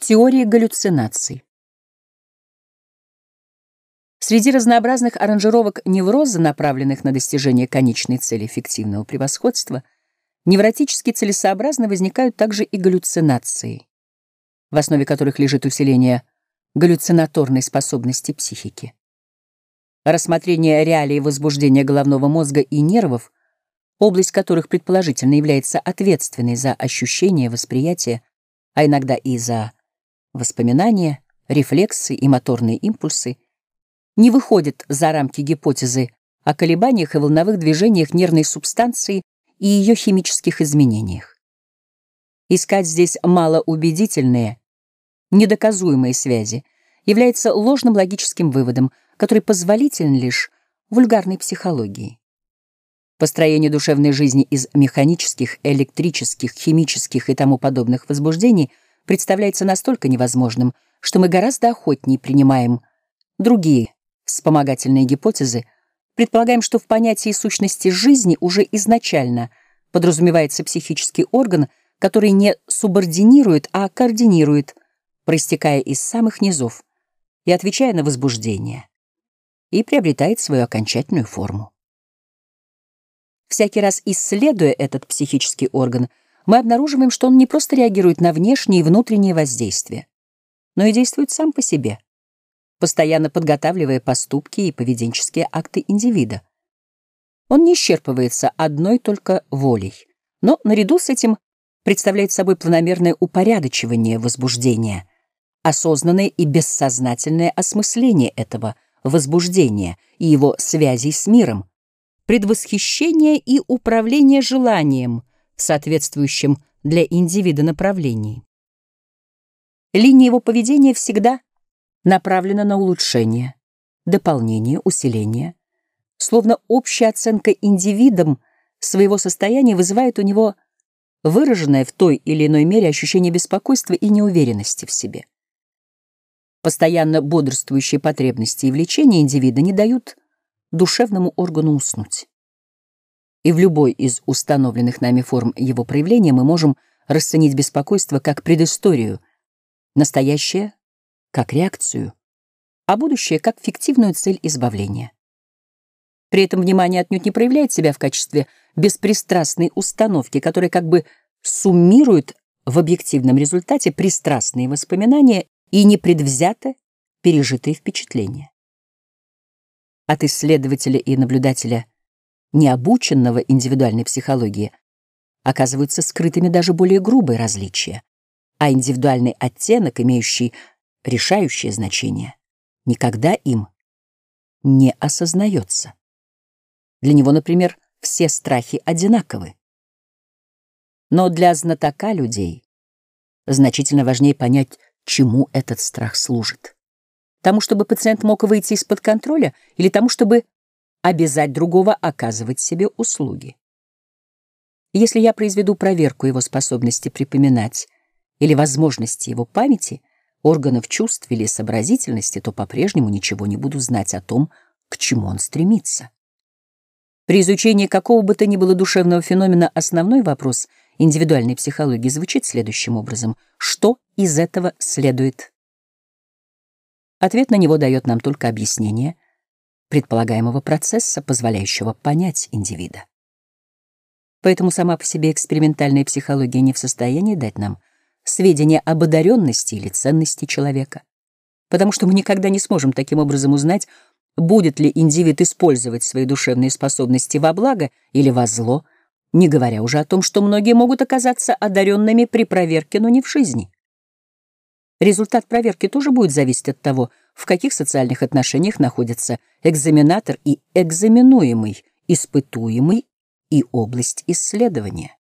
Теория галлюцинаций. Среди разнообразных аранжировок невроза, направленных на достижение конечной цели эффективного превосходства, невротически целесообразно возникают также и галлюцинации, в основе которых лежит усиление галлюцинаторной способности психики. Рассмотрение реалий возбуждения головного мозга и нервов, область которых предположительно является ответственной за ощущение, восприятие, а иногда и за воспоминания, рефлексы и моторные импульсы, не выходит за рамки гипотезы о колебаниях и волновых движениях нервной субстанции и ее химических изменениях. Искать здесь малоубедительные, недоказуемые связи является ложным логическим выводом, который позволителен лишь вульгарной психологии. Построение душевной жизни из механических, электрических, химических и тому подобных возбуждений представляется настолько невозможным, что мы гораздо охотнее принимаем другие вспомогательные гипотезы, предполагаем, что в понятии сущности жизни уже изначально подразумевается психический орган, который не субординирует, а координирует, проистекая из самых низов и отвечая на возбуждение, и приобретает свою окончательную форму. Всякий раз исследуя этот психический орган, мы обнаруживаем, что он не просто реагирует на внешние и внутренние воздействия, но и действует сам по себе, постоянно подготавливая поступки и поведенческие акты индивида. Он не исчерпывается одной только волей, но наряду с этим представляет собой планомерное упорядочивание возбуждения, осознанное и бессознательное осмысление этого возбуждения и его связей с миром, предвосхищение и управление желанием в соответствующем для индивида направлении. Линия его поведения всегда направлена на улучшение, дополнение, усиление, словно общая оценка индивидом своего состояния вызывает у него выраженное в той или иной мере ощущение беспокойства и неуверенности в себе. Постоянно бодрствующие потребности и влечения индивида не дают душевному органу уснуть. И в любой из установленных нами форм его проявления мы можем расценить беспокойство как предысторию, настоящее — как реакцию, а будущее — как фиктивную цель избавления. При этом внимание отнюдь не проявляет себя в качестве беспристрастной установки, которая как бы суммирует в объективном результате пристрастные воспоминания и непредвзято пережитые впечатления. От исследователя и наблюдателя, необученного индивидуальной психологии, оказываются скрытыми даже более грубые различия, а индивидуальный оттенок, имеющий решающее значение, никогда им не осознается. Для него, например, все страхи одинаковы. Но для знатока людей значительно важнее понять, чему этот страх служит. Тому, чтобы пациент мог выйти из-под контроля, или тому, чтобы обязать другого оказывать себе услуги. Если я произведу проверку его способности припоминать или возможности его памяти, органов чувств или сообразительности, то по-прежнему ничего не буду знать о том, к чему он стремится. При изучении какого бы то ни было душевного феномена основной вопрос индивидуальной психологии звучит следующим образом: что из этого следует? Ответ на него дает нам только объяснение предполагаемого процесса, позволяющего понять индивида. Поэтому сама по себе экспериментальная психология не в состоянии дать нам сведения об одаренности или ценности человека, потому что мы никогда не сможем таким образом узнать, будет ли индивид использовать свои душевные способности во благо или во зло, не говоря уже о том, что многие могут оказаться одаренными при проверке, но не в жизни. Результат проверки тоже будет зависеть от того, в каких социальных отношениях находятся экзаменатор и экзаменуемый, испытуемый и область исследования.